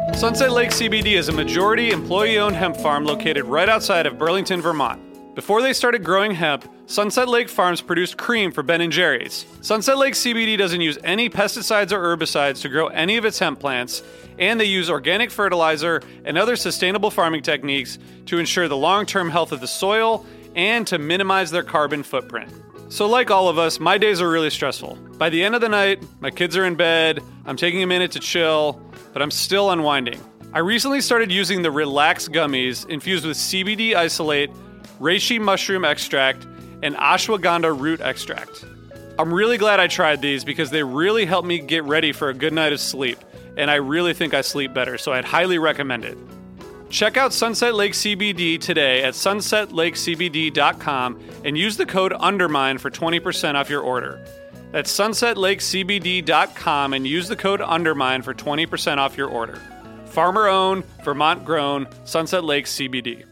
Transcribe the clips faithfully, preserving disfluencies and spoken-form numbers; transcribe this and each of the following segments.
Sunset Lake C B D is a majority employee-owned hemp farm located right outside of Burlington, Vermont. Before they started growing hemp, Sunset Lake Farms produced cream for Ben and Jerry's. Sunset Lake C B D doesn't use any pesticides or herbicides to grow any of its hemp plants, and they use organic fertilizer and other sustainable farming techniques to ensure the long-term health of the soil and to minimize their carbon footprint. So like all of us, my days are really stressful. By the end of the night, my kids are in bed, I'm taking a minute to chill, but I'm still unwinding. I recently started using the Relax gummies infused with C B D isolate, reishi mushroom extract, and ashwagandha root extract. I'm really glad I tried these because they really helped me get ready for a good night of sleep, and I really think I sleep better, so I'd highly recommend it. Check out Sunset Lake C B D today at sunset lake c b d dot com and use the code UNDERMINE for twenty percent off your order. That's sunset lake c b d dot com and use the code UNDERMINE for twenty percent off your order. Farmer-owned, Vermont-grown, Sunset Lake C B D.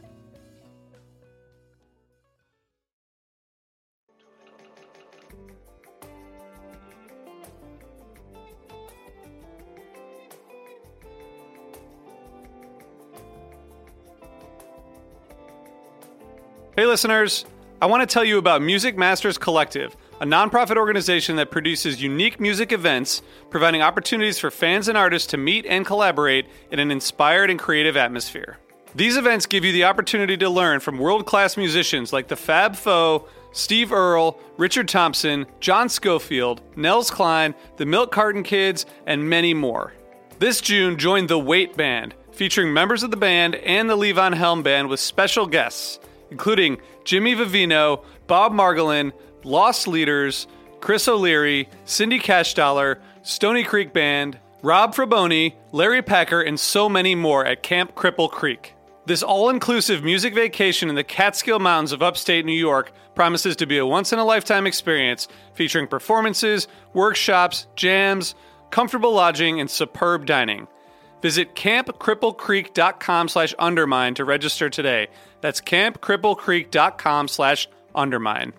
Hey listeners, I want to tell you about Music Masters Collective, a nonprofit organization that produces unique music events, providing opportunities for fans and artists to meet and collaborate in an inspired and creative atmosphere. These events give you the opportunity to learn from world-class musicians like the Fab Four, Steve Earle, Richard Thompson, John Schofield, Nels Cline, the Milk Carton Kids, and many more. This June, join the Wait Band, featuring members of the band and the Levon Helm Band with special guests, including Jimmy Vivino, Bob Margolin, Lost Leaders, Chris O'Leary, Cindy Cashdollar, Stony Creek Band, Rob Fraboni, Larry Packer, and so many more at Camp Cripple Creek. This all-inclusive music vacation in the Catskill Mountains of upstate New York promises to be a once-in-a-lifetime experience featuring performances, workshops, jams, comfortable lodging, and superb dining. Visit camp cripple creek dot com slash undermine to register today. That's camp cripple creek dot com slash undermine.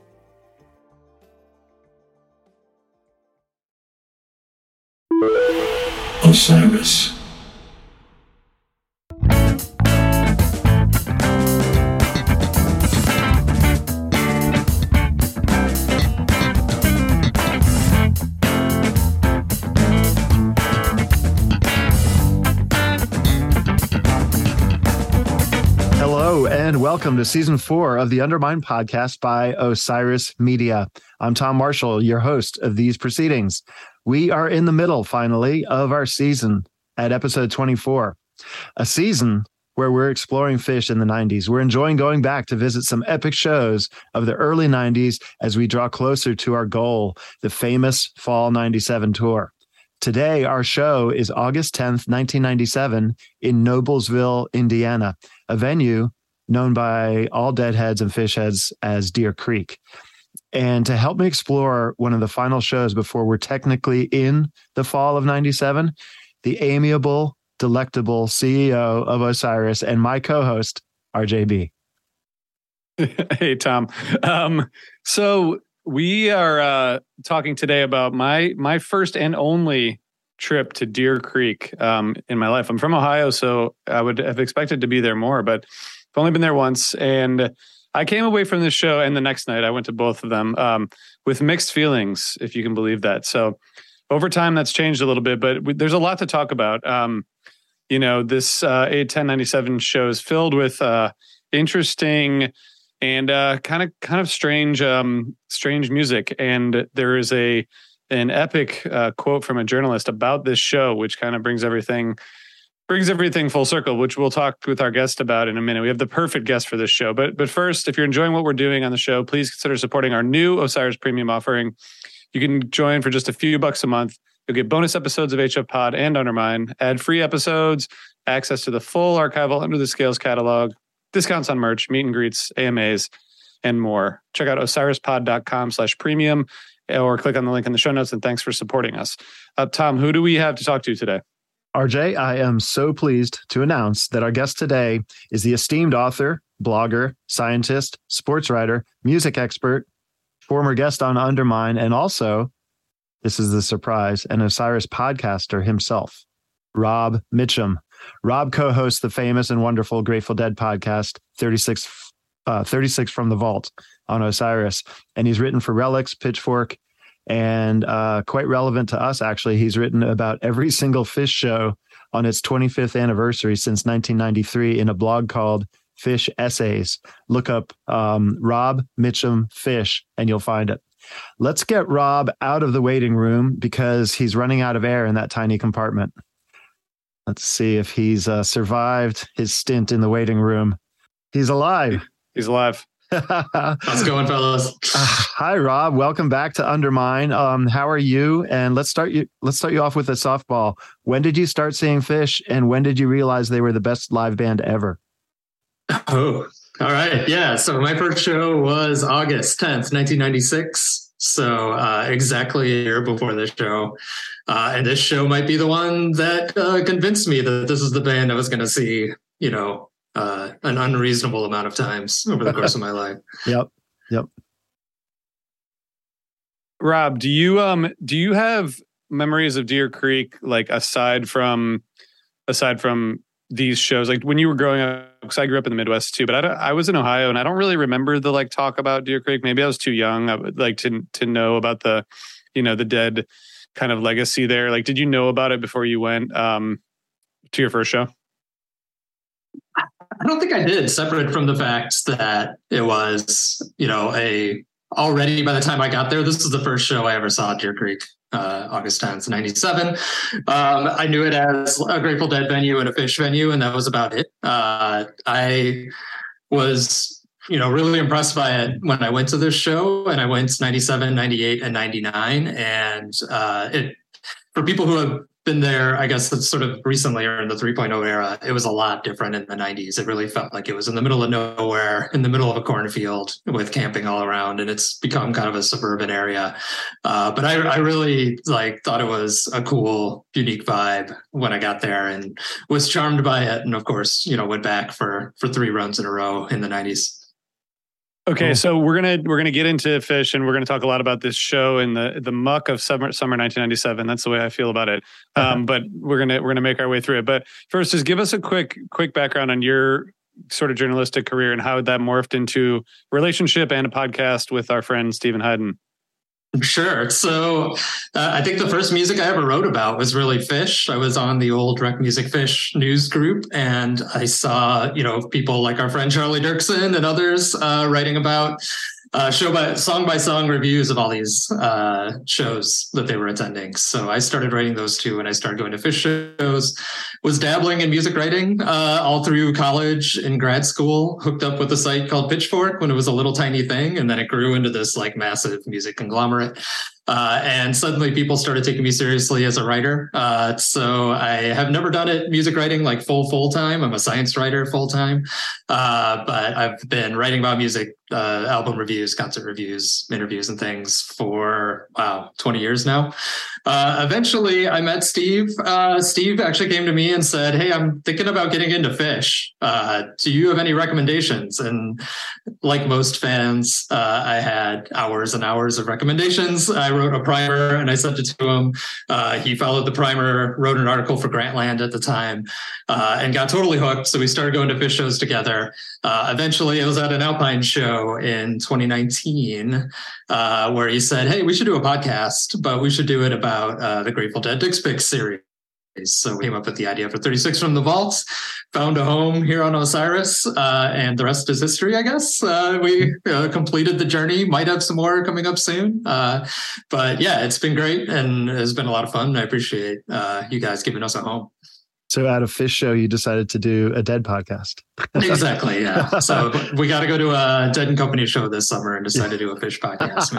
Osiris. Hello and welcome to season four of the Undermine podcast by Osiris Media. I'm Tom Marshall, your host of these proceedings. We are in the middle, finally, of our season at episode twenty-four, a season where we're exploring Phish in the nineties. We're enjoying going back to visit some epic shows of the early nineties as we draw closer to our goal, the famous Fall ninety-seven tour. Today, our show is August tenth, nineteen ninety-seven in Noblesville, Indiana, a venue known by all Deadheads and Phish heads as Deer Creek. And to help me explore one of the final shows before we're technically in the fall of ninety-seven, the amiable, delectable C E O of Osiris and my co-host, R J B. Hey, Tom. Um, so we are uh, talking today about my my first and only trip to Deer Creek um, in my life. I'm from Ohio, so I would have expected to be there more, but I've only been there once. And I came away from this show, and the next night I went to both of them um, with mixed feelings, if you can believe that. So over time, that's changed a little bit, but we, there's a lot to talk about. Um, you know, this uh, eight ten ninety-seven show is filled with uh, interesting and uh, kind of kind of strange um, strange music. And there is a an epic uh, quote from a journalist about this show, which kind of brings everything brings everything full circle, which we'll talk with our guest about in a minute. We have the perfect guest for this show. But but first, if you're enjoying what we're doing on the show, please consider supporting our new Osiris Premium offering. You can join for just a few bucks a month. You'll get bonus episodes of H F Pod and Undermine, ad-free episodes, access to the full archival Under the Scales catalog, discounts on merch, meet and greets, A M As, and more. Check out osirispod.com slash premium or click on the link in the show notes, and thanks for supporting us. Uh, Tom, who do we have to talk to today? R J, I am so pleased to announce that our guest today is the esteemed author, blogger, scientist, sports writer, music expert, former guest on Undermine, and also, this is the surprise, an Osiris podcaster himself, Rob Mitchum. Rob co-hosts the famous and wonderful Grateful Dead podcast, thirty-six, uh, thirty-six from the Vault on Osiris. And he's written for Relics, Pitchfork, and uh, quite relevant to us, actually. He's written about every single Phish show on its twenty-fifth anniversary since nineteen ninety-three in a blog called Phish Essays. Look up um, Rob Mitchum Phish and you'll find it. Let's get Rob out of the waiting room because he's running out of air in that tiny compartment. Let's see if he's uh, survived his stint in the waiting room. He's alive. He's alive. How's it going, fellas? Uh, hi, Rob. Welcome back to Undermine. Um, how are you? And let's start you. Let's start you off with a softball. When did you start seeing Phish, and when did you realize they were the best live band ever? Oh, all right. Yeah. So my first show was August tenth, nineteen ninety-six. So uh, exactly a year before this show. Uh, and this show might be the one that uh, convinced me that this is the band I was going to see, you know, uh, an unreasonable amount of times over the course of my life. Yep. Yep. Rob, do you um do you have memories of Deer Creek, like aside from aside from these shows, like when you were growing up? Because I grew up in the Midwest too, but I, don't, I was in Ohio and I don't really remember the like talk about Deer Creek. Maybe I was too young. I would like to to know about the, you know, the Dead kind of legacy there. Like, did you know about it before you went um to your first show? I don't think I did, separate from the fact that it was, you know, a already by the time I got there, this is the first show I ever saw at Deer Creek, uh, August tenth, ninety-seven. Um, I knew it as a Grateful Dead venue and a Phish venue, and that was about it. Uh, I was, you know, really impressed by it when I went to this show, and I went ninety-seven, ninety-eight, and ninety-nine. And uh, it, for people who have been there, I guess it's sort of recently or in the three point oh era, it was a lot different in the nineties. It really felt like it was in the middle of nowhere, in the middle of a cornfield with camping all around, and it's become kind of a suburban area. Uh, but I, I really like thought it was a cool, unique vibe when I got there and was charmed by it. And of course, you know, went back for for three runs in a row in the nineties. Okay, so we're gonna we're gonna get into Phish, and we're gonna talk a lot about this show and the the muck of summer summer nineteen ninety-seven. That's the way I feel about it. Um, but we're gonna we're gonna make our way through it. But first, just give us a quick quick background on your sort of journalistic career and how that morphed into a relationship and a podcast with our friend Stephen Hyden. Sure. So uh, I think the first music I ever wrote about was really Phish. I was on the old Rec Music Phish news group, and I saw, you know, people like our friend Charlie Dirksen and others uh, writing about uh, show by song by song reviews of all these uh, shows that they were attending. So I started writing those too, and I started going to Phish shows. Was dabbling in music writing uh, all through college and grad school, hooked up with a site called Pitchfork when it was a little tiny thing. And then it grew into this like massive music conglomerate. Uh, and suddenly people started taking me seriously as a writer. Uh, so I have never done it music writing like full, full time. I'm a science writer full time. Uh, but I've been writing about music, uh, album reviews, concert reviews, interviews and things for, wow, twenty years now. Uh, eventually I met Steve. Uh, Steve actually came to me and said, "Hey, I'm thinking about getting into Phish. Uh, do you have any recommendations?" And like most fans, uh, I had hours and hours of recommendations. I wrote a primer and I sent it to him. Uh, he followed the primer, wrote an article for Grantland at the time, uh, and got totally hooked. So we started going to Phish shows together. Uh, eventually, it was at an Alpine show in twenty nineteen uh, where he said, "Hey, we should do a podcast, but we should do it about uh, the Grateful Dead Dick Pics series." So we came up with the idea for thirty-six from the Vaults, found a home here on Osiris, uh, and the rest is history, I guess. Uh, we uh, completed the journey, might have some more coming up soon. Uh, but yeah, it's been great and it's been a lot of fun. I appreciate uh, you guys giving us a home. So out of Phish show, you decided to do a Dead podcast. Exactly, yeah. So we got to go to a Dead and Company show this summer and decide to do a Phish podcast.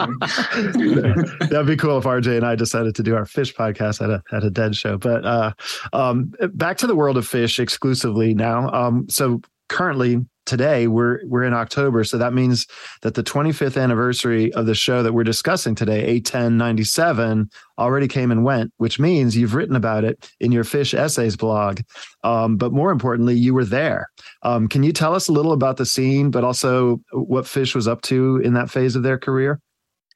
That'd be cool if R J and I decided to do our Phish podcast at a at a Dead show. But uh, um, back to the world of Phish exclusively now. Um, so currently, today we're we're in October, so that means that the twenty-fifth anniversary of the show that we're discussing today, eight ten ninety-seven, already came and went, which means you've written about it in your Phish Essays blog. Um, but more importantly, you were there. Um, can you tell us a little about the scene, but also what Phish was up to in that phase of their career?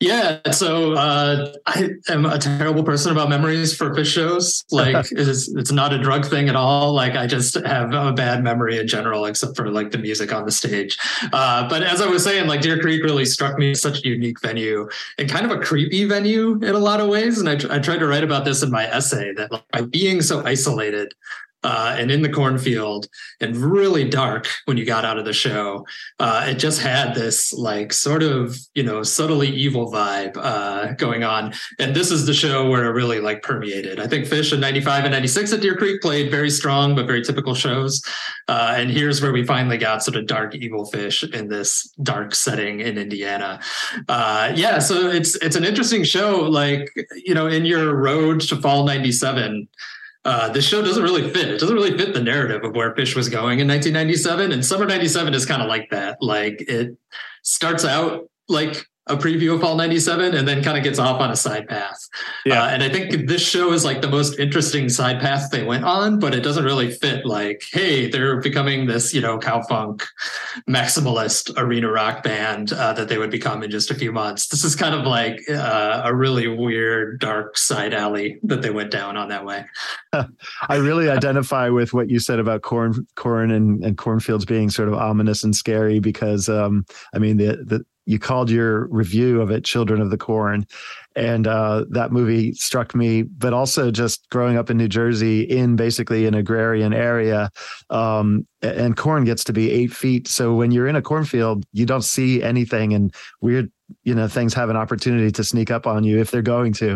Yeah, so uh, I am a terrible person about memories for Phish shows. Like, it's, it's not a drug thing at all. Like, I just have a bad memory in general, except for like the music on the stage. Uh, but as I was saying, like Deer Creek really struck me as such a unique venue and kind of a creepy venue in a lot of ways. And I, I tried to write about this in my essay that like, by being so isolated, Uh, and in the cornfield and really dark when you got out of the show, uh, it just had this like sort of, you know, subtly evil vibe uh, going on. And this is the show where it really like permeated. I think Phish in ninety-five and ninety-six at Deer Creek played very strong, but very typical shows. Uh, and here's where we finally got sort of dark, evil Phish in this dark setting in Indiana. Uh, yeah, so it's it's an interesting show. Like, you know, in your road to fall ninety-seven, Uh, this show doesn't really fit. It doesn't really fit the narrative of where Phish was going in nineteen ninety-seven. And Summer ninety-seven is kind of like that. Like it starts out like a preview of Fall ninety-seven and then kind of gets off on a side path. Yeah. Uh, and I think this show is like the most interesting side path they went on, but it doesn't really fit like, hey, they're becoming this, you know, cowpunk maximalist arena rock band uh, that they would become in just a few months. This is kind of like uh, a really weird, dark side alley that they went down on that way. I really identify with what you said about corn, corn and, and cornfields being sort of ominous and scary because, um, I mean, the, the, you called your review of it Children of the Corn, and uh, that movie struck me, but also just growing up in New Jersey in basically an agrarian area, um, and corn gets to be eight feet. So when you're in a cornfield, you don't see anything, and weird, you know, things have an opportunity to sneak up on you if they're going to.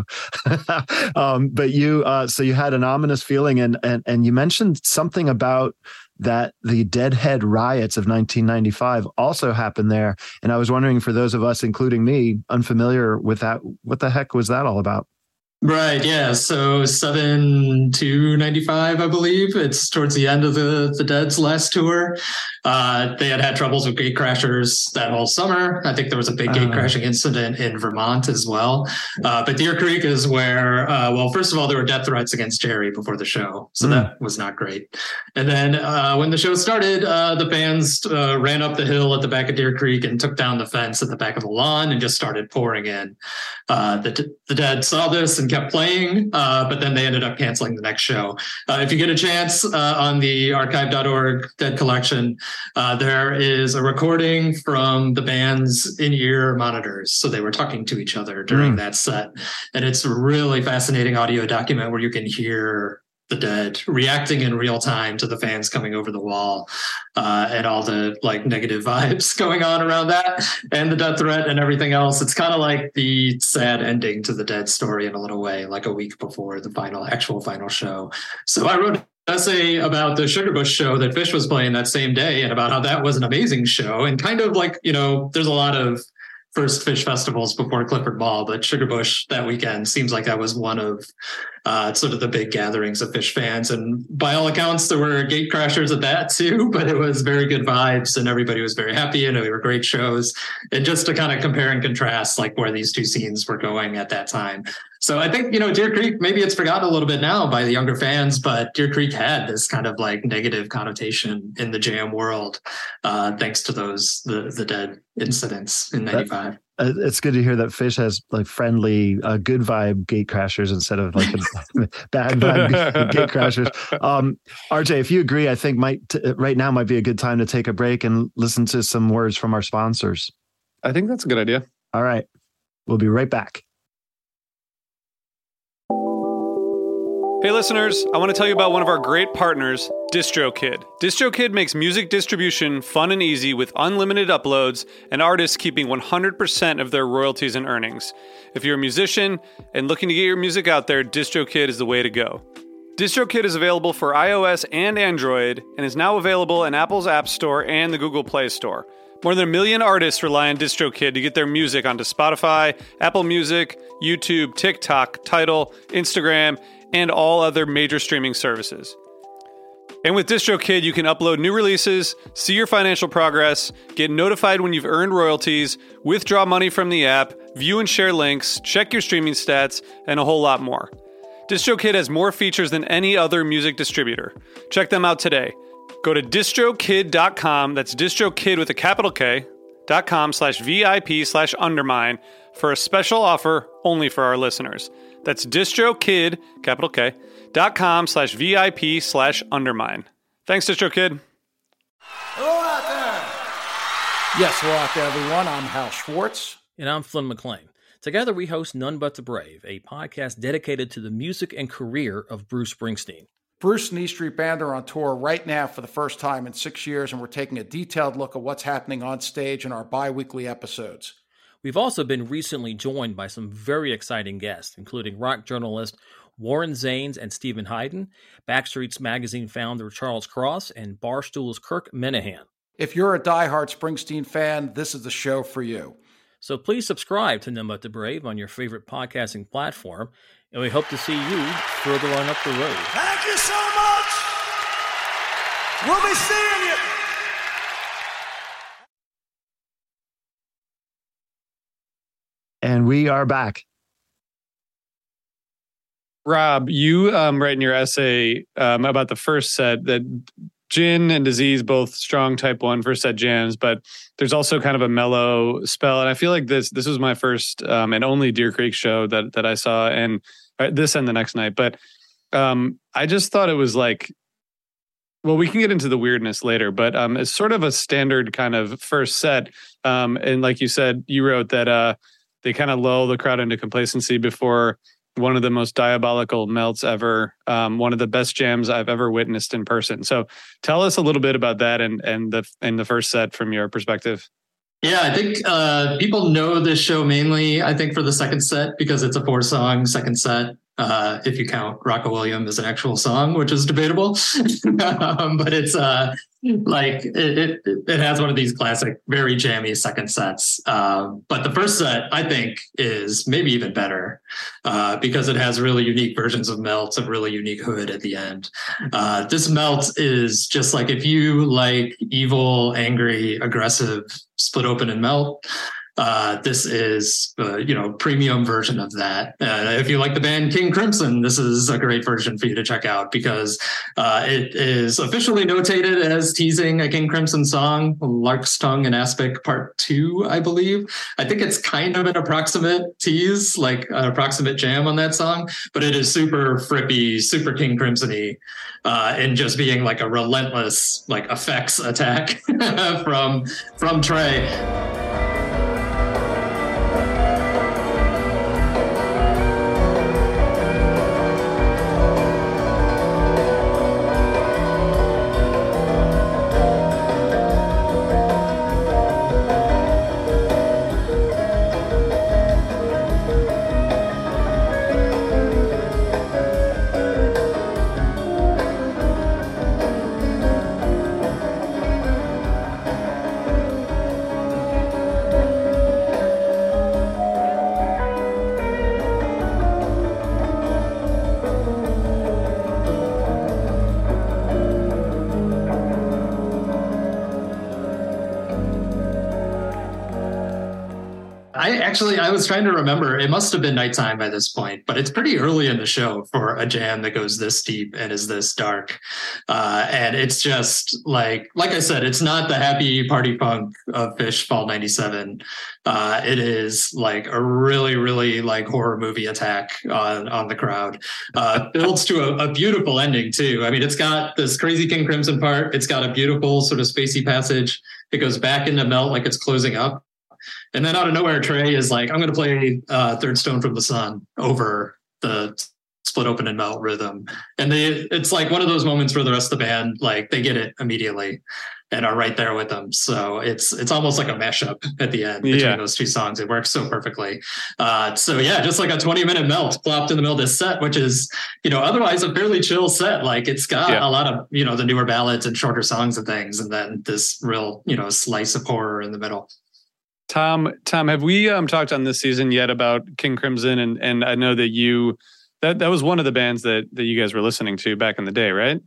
um, but you, uh, so you had an ominous feeling, and and and you mentioned something about that the Deadhead riots of nineteen ninety-five also happened there. And I was wondering, for those of us, including me, unfamiliar with that, what the heck was that all about? Right. Yeah. So seven to ninety-five, I believe. It's towards the end of the, the Dead's last tour. Uh, they had had troubles with gate crashers that whole summer. I think there was a big gate uh, crashing incident in Vermont as well. Uh, but Deer Creek is where, uh, well, first of all, there were death threats against Jerry before the show. So mm. that was not great. And then uh, when the show started, uh, the fans uh, ran up the hill at the back of Deer Creek and took down the fence at the back of the lawn and just started pouring in. Uh, the, the Dead saw this and kept playing, uh, but then they ended up canceling the next show. Uh, if you get a chance uh, on the archive dot org Dead Collection, uh, there is a recording from the band's in-ear monitors. So they were talking to each other during mm. that set. And it's a really fascinating audio document where you can hear the Dead reacting in real time to the fans coming over the wall, uh, and all the like negative vibes going on around that and the death threat and everything else. It's kind of like the sad ending to the Dead story in a little way, like a week before the final actual final show. So I wrote an essay about the Sugarbush show that Phish was playing that same day and about how that was an amazing show. And kind of like, you know, there's a lot of first Phish festivals before Clifford Mall, but Sugarbush that weekend seems like that was one of uh, sort of the big gatherings of Phish fans. And by all accounts, there were gate crashers at that too, but it was very good vibes and everybody was very happy and they were great shows. And just to kind of compare and contrast like where these two scenes were going at that time. So I think, you know, Deer Creek, maybe it's forgotten a little bit now by the younger fans, but Deer Creek had this kind of like negative connotation in the jam world, uh, thanks to those, the, the Dead incidents in ninety-five. Uh, it's good to hear that Phish has like friendly, uh, good vibe gate crashers instead of like bad vibe gate crashers. Um, R J, if you agree, I think might t- right now might be a good time to take a break and listen to some words from our sponsors. I think that's a good idea. All right. We'll be right back. Hey listeners, I want to tell you about one of our great partners, DistroKid. DistroKid makes music distribution fun and easy with unlimited uploads and artists keeping one hundred percent of their royalties and earnings. If you're a musician and looking to get your music out there, DistroKid is the way to go. DistroKid is available for iOS and Android and is now available in Apple's App Store and the Google Play Store. More than a million artists rely on DistroKid to get their music onto Spotify, Apple Music, YouTube, TikTok, Tidal, Instagram, and all other major streaming services. And with DistroKid, you can upload new releases, see your financial progress, get notified when you've earned royalties, withdraw money from the app, view and share links, check your streaming stats, and a whole lot more. DistroKid has more features than any other music distributor. Check them out today. Go to distrokid dot com, that's DistroKid with a capital K, dot com slash VIP slash undermine for a special offer only for our listeners. That's distrokid, capital K, dot com slash VIP slash undermine. Thanks, DistroKid. Hello out there. Yes, hello out there, everyone. I'm Hal Schwartz. And I'm Flynn McLean. Together we host None But the Brave, a podcast dedicated to the music and career of Bruce Springsteen. Bruce and E Street Band are on tour right now for the first time in six years, and we're taking a detailed look at what's happening on stage in our bi-weekly episodes. We've also been recently joined by some very exciting guests, including rock journalist Warren Zanes and Stephen Hayden, Backstreet's Magazine founder Charles Cross, and Barstool's Kirk Minahan. If you're a diehard Springsteen fan, this is the show for you. So please subscribe to None But the Brave on your favorite podcasting platform, and we hope to see you further on up the road. Thank you so much. We'll be seeing you. And we are back. Rob, you um, write in your essay um, about the first set that Gin and Disease, both strong type one first set jams, but there's also kind of a mellow spell. And I feel like this this was my first um, and only Deer Creek show that that I saw, and uh, this and the next night. But um, I just thought it was like, well, we can get into the weirdness later, but um, it's sort of a standard kind of first set. Um, and like you said, you wrote that uh, they kind of lull the crowd into complacency before one of the most diabolical melts ever, um, one of the best jams I've ever witnessed in person. So tell us a little bit about that and and the and the first set from your perspective. Yeah, I think uh, people know this show mainly, I think, for the second set because it's a four-song second set, uh, if you count Rocco Williams as an actual song, which is debatable. um, but it's uh, like it, it it has one of these classic, very jammy second sets. Um, but the first set, I think, is maybe even better uh, because it has really unique versions of Melt, a really unique hood at the end. Uh, this Melt is just like if you like evil, angry, aggressive, Split Open and Melt. Uh, this is, uh, you know, premium version of that. Uh, if you like the band King Crimson, this is a great version for you to check out because uh, it is officially notated as teasing a King Crimson song, Lark's Tongue and Aspic Part Two, I believe. I think it's kind of an approximate tease, like an approximate jam on that song, but it is super frippy, super King Crimson-y, uh, and just being like a relentless, like effects attack from from Trey. I actually, I was trying to remember, it must have been nighttime by this point, but it's pretty early in the show for a jam that goes this deep and is this dark. Uh, and it's just like, like I said, it's not the happy party punk of Phish Fall ninety-seven. Uh, it is like a really, really like horror movie attack on, on the crowd. Uh, builds to a, a beautiful ending too. I mean, it's got this crazy King Crimson part. It's got a beautiful sort of spacey passage. It goes back into Melt like it's closing up. And then out of nowhere, Trey is like, I'm going to play uh, Third Stone from the Sun over the Split Open and Melt rhythm. And they, it's like one of those moments where the rest of the band, like they get it immediately and are right there with them. So it's it's almost like a mashup at the end between yeah. those two songs. It works so perfectly. Uh, so yeah, just like a twenty minute Melt plopped in the middle of this set, which is, you know, otherwise a fairly chill set. Like it's got yeah. a lot of, you know, the newer ballads and shorter songs and things. And then this real, you know, slice of horror in the middle. Tom, Tom, have we um, talked on this season yet about King Crimson? And and I know that you that that was one of the bands that that you guys were listening to back in the day, right?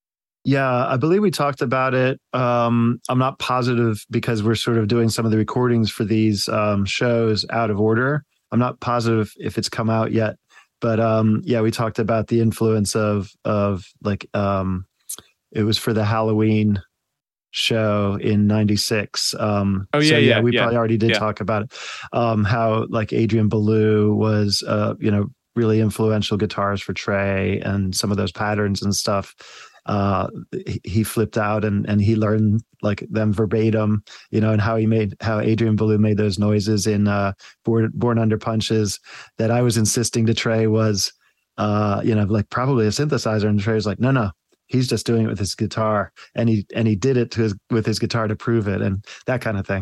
Yeah, I believe we talked about it. Um, I'm not positive because we're sort of doing some of the recordings for these um, shows out of order. I'm not positive if it's come out yet, but um, yeah, we talked about the influence of of like um, it was for the Halloween show in ninety-six. Um, oh yeah, so yeah, yeah, we yeah. probably already did yeah. talk about it. Um, how like Adrian Belew was, uh, you know, really influential guitars for Trey, and some of those patterns and stuff. Uh, he flipped out and, and he learned like them verbatim, you know, and how he made, how Adrian Belew made those noises in uh, Born, Born Under Punches that I was insisting to Trey was, uh, you know, like probably a synthesizer. And Trey was like, no, no, he's just doing it with his guitar. And he, and he did it to his, with his guitar to prove it, and that kind of thing.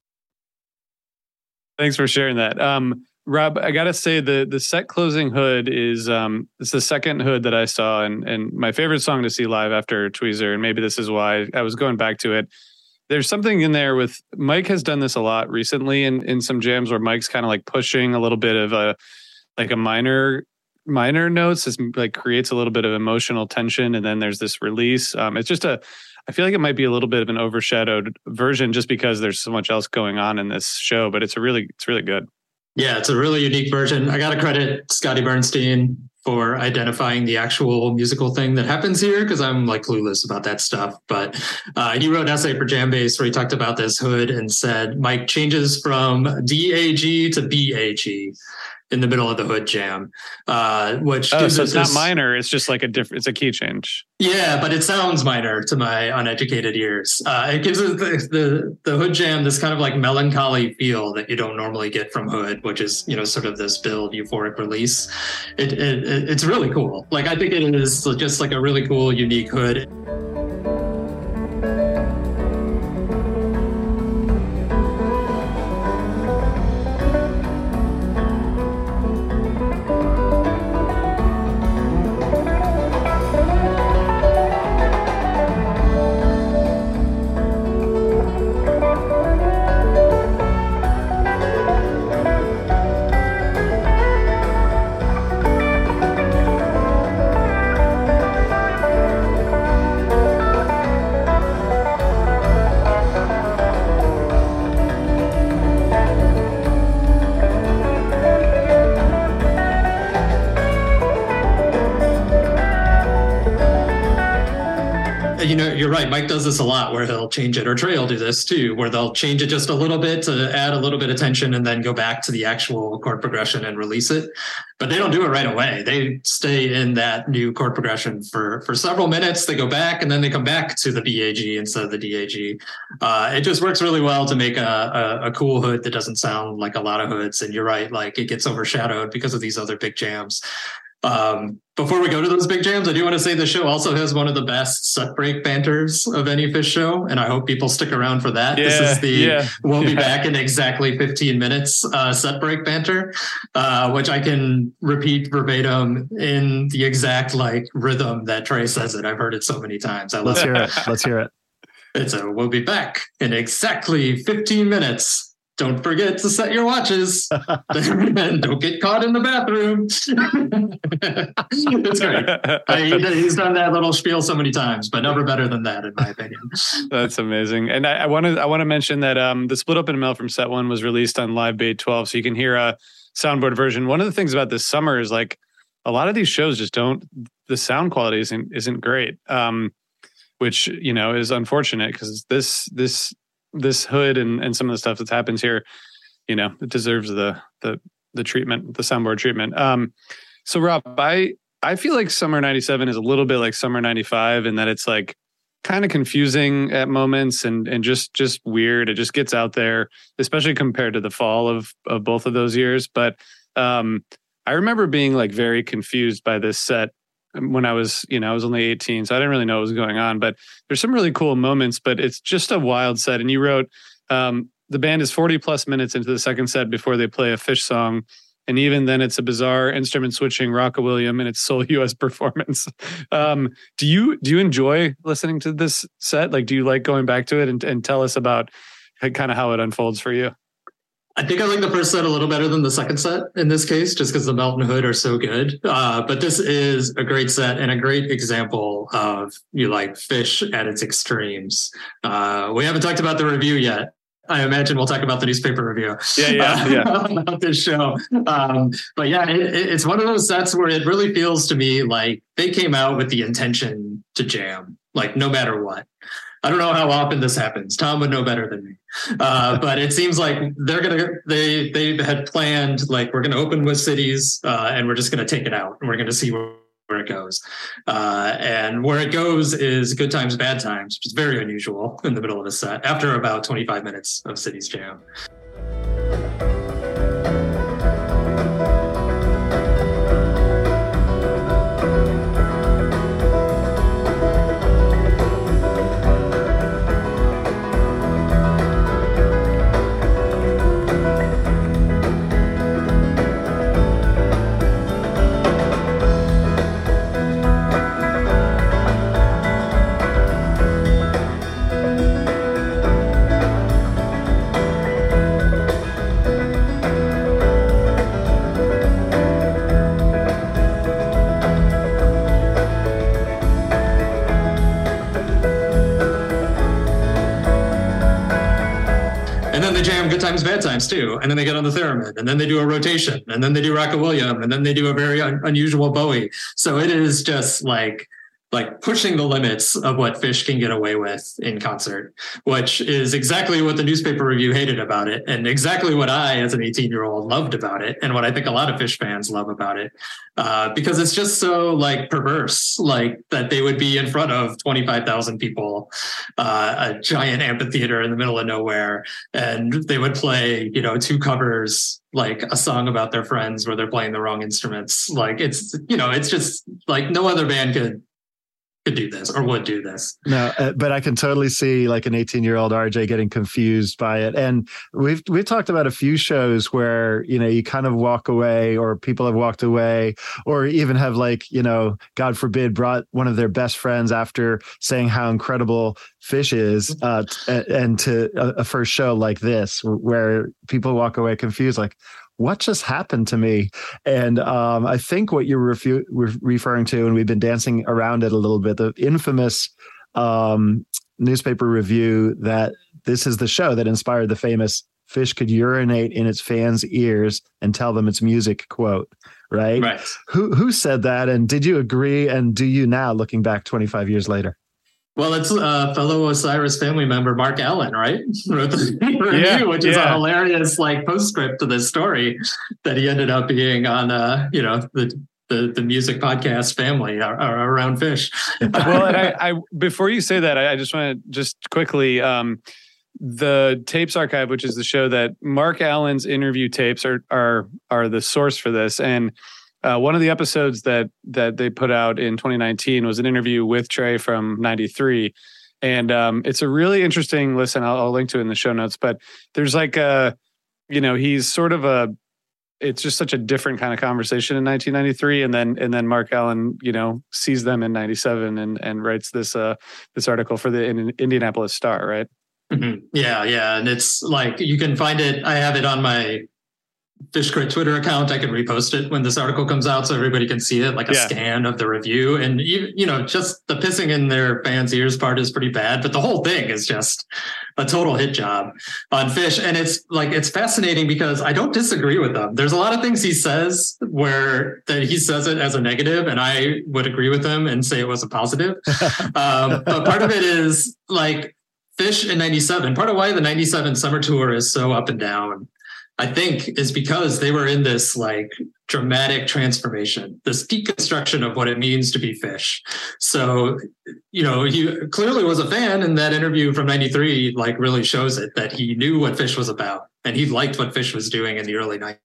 Thanks for sharing that. Um, Rob, I gotta say the the set closing hood is um it's the second hood that I saw, and and my favorite song to see live after Tweezer, and maybe this is why I was going back to it. There's something in there with Mike has done this a lot recently in in some jams where Mike's kind of like pushing a little bit of a like a minor minor notes, this like creates a little bit of emotional tension, and then there's this release. Um, it's just a I feel like it might be a little bit of an overshadowed version just because there's so much else going on in this show, but it's a really it's really good. Yeah, it's a really unique version. I got to credit Scotty Bernstein for identifying the actual musical thing that happens here, because I'm like clueless about that stuff. But uh, he wrote an essay for Jambase where he talked about this hood and said Mike changes from D A G to B A G in the middle of the hood jam, uh, which oh, gives so it it's this, not minor. It's just like a different. It's a key change. Yeah, but it sounds minor to my uneducated ears. Uh, it gives it the, the the hood jam this kind of like melancholy feel that you don't normally get from hood, which is, you know, sort of this build euphoric release. It, it it's really cool. Like I think it is just like a really cool, unique hood. You know, you're right. Mike does this a lot where he'll change it, or Trey will do this too, where they'll change it just a little bit to add a little bit of tension and then go back to the actual chord progression and release it. But they don't do it right away. They stay in that new chord progression for, for several minutes. They go back and then they come back to the B A G instead of the D A G. Uh, it just works really well to make a, a, a cool hood that doesn't sound like a lot of hoods. And you're right, like it gets overshadowed because of these other big jams. Um, before we go to those big jams, I do want to say the show also has one of the best set break banters of any Phish show, and I hope people stick around for that. Yeah, this is the yeah, we'll yeah. be back in exactly fifteen minutes uh, set break banter, uh, which I can repeat verbatim in the exact like rhythm that Trey says it. I've heard it so many times. I love Let's it. hear it. Let's hear it. It's a we'll be back in exactly fifteen minutes. Don't forget to set your watches and don't get caught in the bathroom. It's great. I, he's done that little spiel so many times, but never better than that, in my opinion. That's amazing. And I want to I want to mention that um, the Split Open Mail from set one was released on Live Bait twelve, so you can hear a soundboard version. One of the things about this summer is like a lot of these shows just don't, the sound quality isn't isn't great, um, which, you know, is unfortunate because this this. this hood and, and some of the stuff that happens here, you know, it deserves the, the, the treatment, the soundboard treatment. Um, so Rob, I, I feel like Summer ninety-seven is a little bit like Summer ninety-five in that it's like kind of confusing at moments and, and just, just weird. It just gets out there, especially compared to the fall of, of both of those years. But um, I remember being like very confused by this set when I was, you know, I was only eighteen, so I didn't really know what was going on, but there's some really cool moments, but it's just a wild set. And you wrote, um, the band is forty plus minutes into the second set before they play a Phish song. And even then it's a bizarre instrument switching Rocka-William in its sole U S performance. Um, do you, do you enjoy listening to this set? Like, do you like going back to it and, and tell us about kind of how it unfolds for you? I think I like the first set a little better than the second set in this case, just because the Melt and Hood are so good. Uh, but this is a great set and a great example of you like Phish at its extremes. Uh, we haven't talked about the review yet. I imagine we'll talk about the newspaper review. Yeah, yeah, yeah. about this show. Um, but yeah, it, it's one of those sets where it really feels to me like they came out with the intention to jam, like no matter what. I don't know how often this happens. Tom would know better than me. Uh, but it seems like they're going to, they, they had planned, like, we're going to open with cities uh, and we're just going to take it out and we're going to see where, where it goes. Uh, and where it goes is Good Times, Bad Times, which is very unusual in the middle of a set after about twenty-five minutes of Cities Jam. Good Times, Bad Times too, and then they get on the theremin, and then they do a rotation, and then they do Rocket William, and then they do a very un- unusual Bowie. So it is just like like pushing the limits of what Phish can get away with in concert, which is exactly what the newspaper review hated about it, and exactly what I, as an eighteen-year-old, loved about it, and what I think a lot of Phish fans love about it, uh, because it's just so like perverse, like that they would be in front of twenty-five thousand people, uh, a giant amphitheater in the middle of nowhere, and they would play, you know, two covers, like a song about their friends where they're playing the wrong instruments. Like it's, you know, it's just like no other band could. could do this or would do this. No, uh, but I can totally see like an eighteen year old R J getting confused by it. And we've, we've talked about a few shows where, you know, you kind of walk away or people have walked away or even have like, you know, God forbid, brought one of their best friends after saying how incredible Phish is uh, t- and to a, a first show like this, where people walk away confused, like, what just happened to me? And um, I think what you're refu- re- referring to, and we've been dancing around it a little bit, the infamous um, newspaper review that this is the show that inspired the famous Phish could urinate in its fans' ears and tell them it's music quote, right? Right. Who, who said that? And did you agree? And do you now, looking back twenty-five years later? Well, it's uh, fellow Osiris family member Mark Allen, right? Wrote the review, yeah, which is yeah. a hilarious like postscript to this story that he ended up being on, uh, you know, the the the music podcast family are, are around Phish. Well, and I, I before you say that, I, I just want to just quickly. Um, the Tapes Archive, which is the show that Mark Allen's interview tapes are are are the source for this, and. Uh, one of the episodes that that they put out in twenty nineteen was an interview with Trey from ninety-three. And um, it's a really interesting listen. I'll, I'll link to it in the show notes. But there's like a, you know, he's sort of a, it's just such a different kind of conversation in nineteen ninety-three. And then and then Mark Allen, you know, sees them in ninety-seven and and writes this uh, this article for the in, Indianapolis Star, right? Mm-hmm. Yeah, yeah. And it's like, you can find it. I have it on my Phish Crit Twitter account. I can repost it when this article comes out so everybody can see it, like a yeah. scan of the review. And you, you know, just the pissing in their fans' ears part is pretty bad, but the whole thing is just a total hit job on Phish. And it's like, it's fascinating because I don't disagree with them. There's a lot of things he says where that he says it as a negative, and I would agree with him and say it was a positive. um, but part of it is like Phish in ninety-seven, part of why the ninety-seven summer tour is so up and down, I think, is because they were in this like dramatic transformation, this deconstruction of what it means to be Phish. So, you know, he clearly was a fan, and that interview from ninety-three like really shows it, that he knew what Phish was about and he liked what Phish was doing in the early nineties.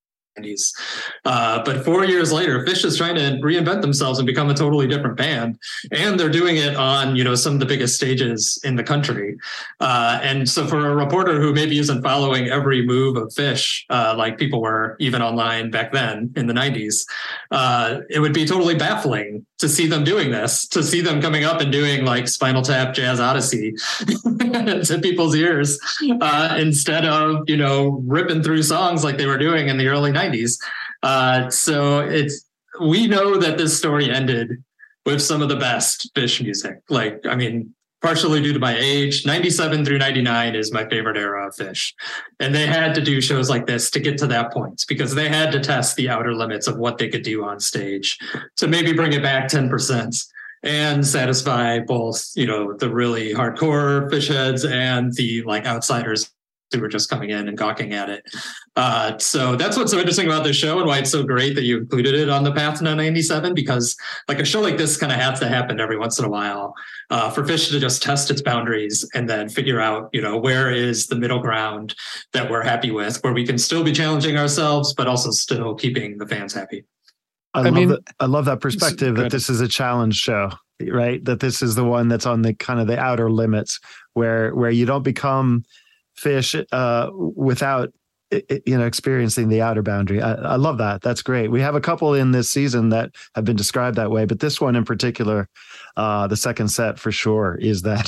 Uh, but four years later, Phish is trying to reinvent themselves and become a totally different band. And they're doing it on, you know, some of the biggest stages in the country. Uh, and so for a reporter who maybe isn't following every move of Phish, uh, like people were even online back then in the nineties, uh, it would be totally baffling to see them doing this, to see them coming up and doing like Spinal Tap, Jazz Odyssey to people's ears, uh, instead of, you know, ripping through songs like they were doing in the early nineties. Uh, so it's, we know that this story ended with some of the best Phish music. Like, I mean, partially due to my age, ninety-seven through ninety-nine is my favorite era of Phish. And they had to do shows like this to get to that point, because they had to test the outer limits of what they could do on stage to maybe bring it back ten percent. and satisfy both, you know, the really hardcore fish heads and the like outsiders who were just coming in and gawking at it. Uh, so that's what's so interesting about this show and why it's so great that you included it on the path to ninety-seven, because like a show like this kind of has to happen every once in a while uh, for Phish to just test its boundaries and then figure out, you know, where is the middle ground that we're happy with, where we can still be challenging ourselves, but also still keeping the fans happy. I, I love mean, that, I love that perspective that this is a challenge show, right? That this is the one that's on the kind of the outer limits where, where you don't become Phish uh, without, you know, experiencing the outer boundary. I, I love that. That's great. We have a couple in this season that have been described that way, but this one in particular, uh, the second set for sure is that.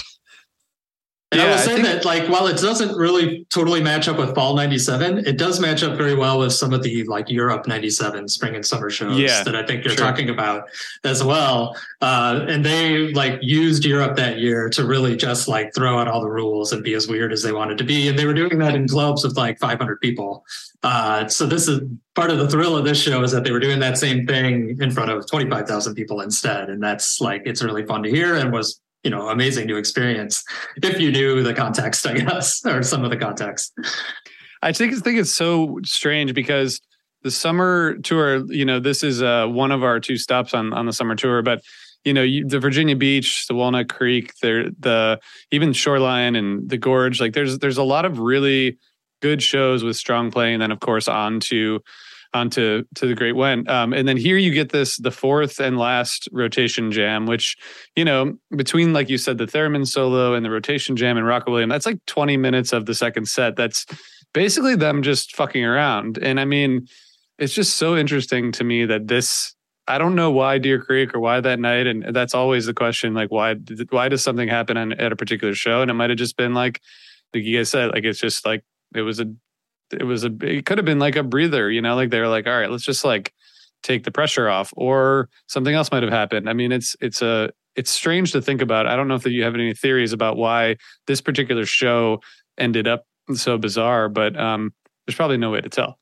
And yeah, I will say I think, that, like, while it doesn't really totally match up with Fall ninety-seven, it does match up very well with some of the, like, Europe ninety-seven spring and summer shows yeah, that I think you're sure. talking about as well. Uh, and they, like, used Europe that year to really just, like, throw out all the rules and be as weird as they wanted to be. And they were doing that in clubs with, like, five hundred people. Uh, so this is part of the thrill of this show, is that they were doing that same thing in front of twenty-five thousand people instead. And that's, like, it's really fun to hear and was, you know, amazing to experience if you knew the context, I guess, or some of the context. I think, I think it's so strange because the summer tour, you know, this is uh, one of our two stops on, on the summer tour, but, you know, you, the Virginia Beach, the Walnut Creek, there, the even Shoreline and the Gorge, like there's, there's a lot of really good shows with strong playing. And then of course on to, onto to the Great Went. Um, and then here you get this, the fourth and last rotation jam, which, you know, between, like you said, the Theremin solo and the rotation jam and Rocco William, that's like twenty minutes of the second set. That's basically them just fucking around. And I mean, it's just so interesting to me that this, I don't know why Deer Creek or why that night. And that's always the question, like, why, why does something happen on, at a particular show? And it might've just been like, like you guys said, like, it's just like, it was a, it was a, it could have been like a breather, you know, like they were like, all right, let's just like take the pressure off, or something else might have happened. I mean, it's, it's a, it's strange to think about. I don't know if you have any theories about why this particular show ended up so bizarre, but um, there's probably no way to tell.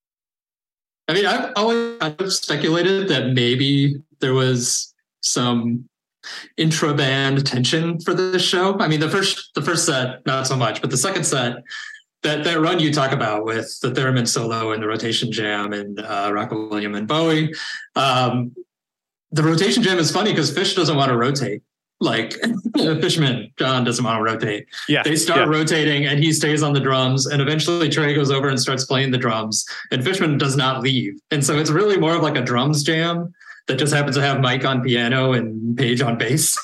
I mean, I've always kind of speculated that maybe there was some intra-band tension for this show. I mean, the first, the first set, not so much, but the second set, That that run you talk about with the Theremin solo and the rotation jam and uh, Rocco William and Bowie, um, the rotation jam is funny because Phish doesn't want to rotate. Like Fishman, John doesn't want to rotate. Yeah, they start yeah. rotating and he stays on the drums, and eventually Trey goes over and starts playing the drums, and Fishman does not leave. And so it's really more of like a drums jam that just happens to have Mike on piano and Page on bass,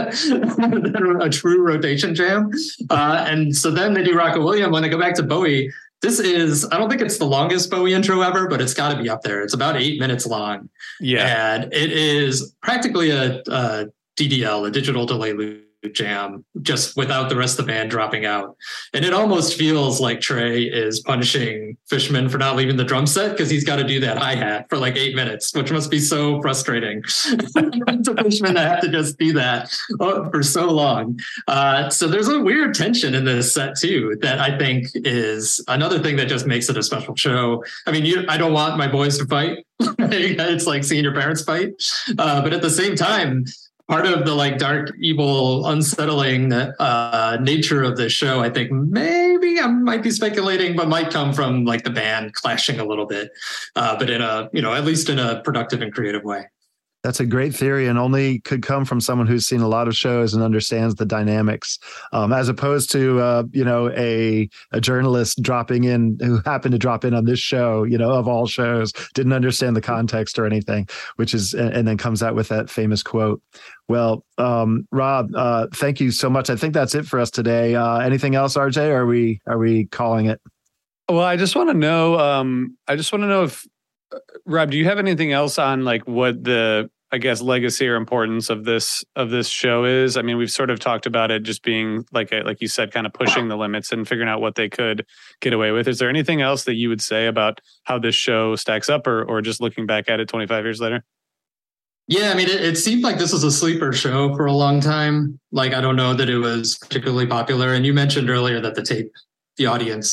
a true rotation jam. Uh, and so then they do Rocco William. When they go back to Bowie, this is, I don't think it's the longest Bowie intro ever, but it's got to be up there. It's about eight minutes long. Yeah. And it is practically a, a D D L, a digital delay loop jam, just without the rest of the band dropping out. And it almost feels like Trey is punishing Fishman for not leaving the drum set, because he's got to do that hi-hat for like eight minutes, which must be so frustrating to Fishman to have to just do that for so long. Uh, so there's a weird tension in this set too, that I think is another thing that just makes it a special show. I mean, you, I don't want my boys to fight. It's like seeing your parents fight. Uh, but at the same time, part of the like dark, evil, unsettling uh, nature of this show, I think maybe I might be speculating, but might come from like the band clashing a little bit, uh, but in a, you know, at least in a productive and creative way. That's a great theory, and only could come from someone who's seen a lot of shows and understands the dynamics, um, as opposed to, uh, you know, a a journalist dropping in who happened to drop in on this show, you know, of all shows, didn't understand the context or anything, which is, and then comes out with that famous quote. Well, um, Rob, uh, thank you so much. I think that's it for us today. Uh, anything else, R J? Or are we are we calling it? Well, I just want to know. Um, I just want to know if Rob, do you have anything else on like what the, I guess, legacy or importance of this of this show is? I mean, we've sort of talked about it just being like a, like you said, kind of pushing the limits and figuring out what they could get away with. Is there anything else that you would say about how this show stacks up, or or just looking back at it twenty-five years later? Yeah, I mean, it, it seemed like this was a sleeper show for a long time. Like, I don't know that it was particularly popular. And you mentioned earlier that the tape, the audience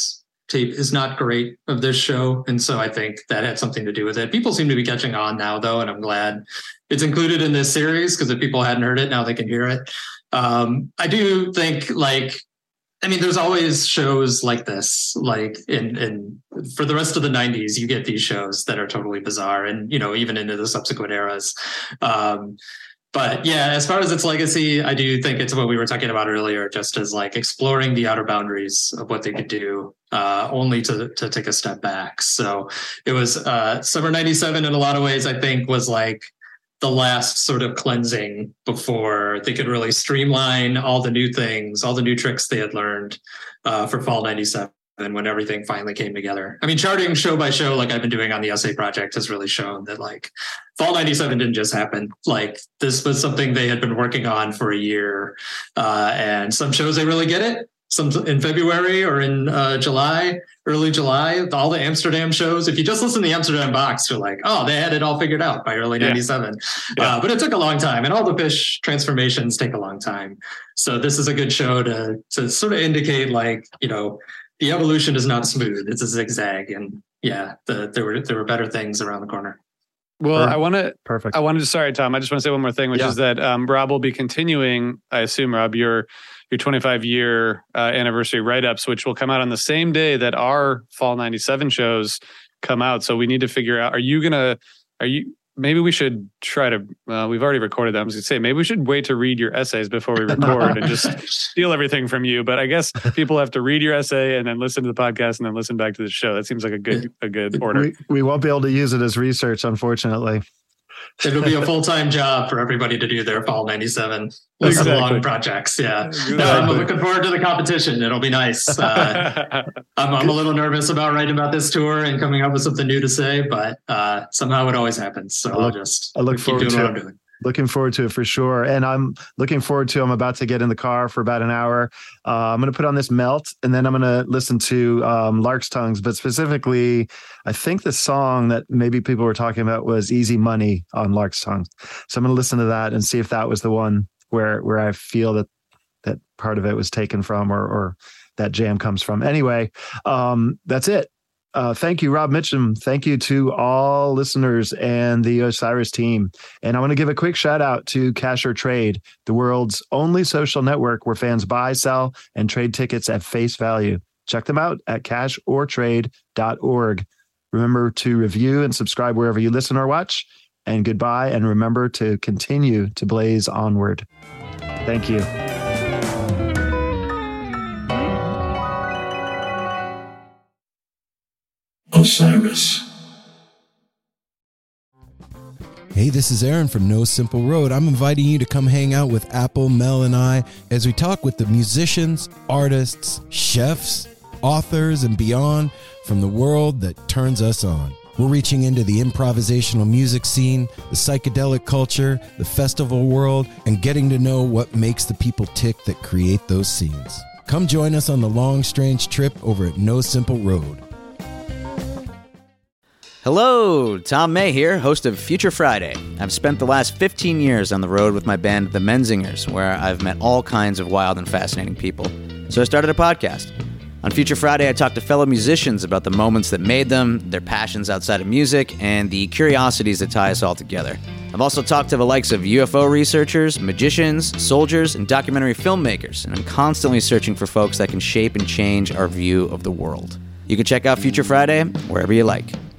tape is not great of this show. And so I think that had something to do with it. People seem to be catching on now, though, and I'm glad it's included in this series, because if people hadn't heard it, now they can hear it. Um, I do think, like, I mean, there's always shows like this, like in, in for the rest of the nineties, you get these shows that are totally bizarre, and, you know, even into the subsequent eras. Um, but yeah, as far as its legacy, I do think it's what we were talking about earlier, just as like exploring the outer boundaries of what they could do, uh, only to, to take a step back. So it was uh, Summer ninety-seven in a lot of ways, I think, was like the last sort of cleansing before they could really streamline all the new things, all the new tricks they had learned uh, for Fall ninety-seven, when everything finally came together. I mean, charting show by show, like I've been doing on the Essay Project, has really shown that like Fall ninety-seven didn't just happen. Like this was something they had been working on for a year. Uh, and some shows, they really get it. Some in February or in uh, July, early July, all the Amsterdam shows. If you just listen to the Amsterdam box, you're like, oh, they had it all figured out by early ninety-seven. Yeah. Uh, but it took a long time, and all the Phish transformations take a long time. So this is a good show to to sort of indicate, like, you know, the evolution is not smooth; it's a zigzag, and yeah, the, there were there were better things around the corner. Well, I want to. Perfect. I wanted to. Sorry, Tom. I just want to say one more thing, which yeah. is that um, Rob will be continuing. I assume, Rob, your your twenty-five year uh, anniversary write-ups, which will come out on the same day that our Fall ninety-seven shows come out. So we need to figure out. Are you gonna? Are you? Maybe we should try to. Uh, we've already recorded them. I was gonna say maybe we should wait to read your essays before we record and just steal everything from you. But I guess people have to read your essay and then listen to the podcast and then listen back to the show. That seems like a good a good order. We, we won't be able to use it as research, unfortunately. It'll be a full-time job for everybody to do their Fall ninety-seven. With Exactly. some long projects, yeah. Exactly. No, I'm looking forward to the competition. It'll be nice. Uh, I'm, I'm a little nervous about writing about this tour and coming up with something new to say, but uh, somehow it always happens. So I'll just I look keep forward doing to what it. I'm doing. Looking forward to it for sure. And I'm looking forward to, I'm about to get in the car for about an hour. Uh, I'm going to put on this Melt, and then I'm going to listen to um, Lark's Tongues. But specifically, I think the song that maybe people were talking about was Easy Money on Lark's Tongues. So I'm going to listen to that and see if that was the one where where I feel that that part of it was taken from, or, or that jam comes from. Anyway, um, that's it. Uh, thank you, Rob Mitchum. Thank you to all listeners and the Osiris team. And I want to give a quick shout out to Cash or Trade, the world's only social network where fans buy, sell, and trade tickets at face value. Check them out at cash or trade dot org. Remember to review and subscribe wherever you listen or watch. And goodbye. And remember to continue to blaze onward. Thank you. Osiris. Hey, this is Aaron from No Simple Road. I'm inviting you to come hang out with Apple, Mel, and I as we talk with the musicians, artists, chefs, authors, and beyond from the world that turns us on. We're reaching into the improvisational music scene, the psychedelic culture, the festival world, and getting to know what makes the people tick that create those scenes. Come join us on the long, strange trip over at No Simple Road. Hello, Tom May here, host of Future Friday. I've spent the last fifteen years on the road with my band, The Menzingers, where I've met all kinds of wild and fascinating people. So I started a podcast. On Future Friday, I talk to fellow musicians about the moments that made them, their passions outside of music, and the curiosities that tie us all together. I've also talked to the likes of U F O researchers, magicians, soldiers, and documentary filmmakers, and I'm constantly searching for folks that can shape and change our view of the world. You can check out Future Friday wherever you like.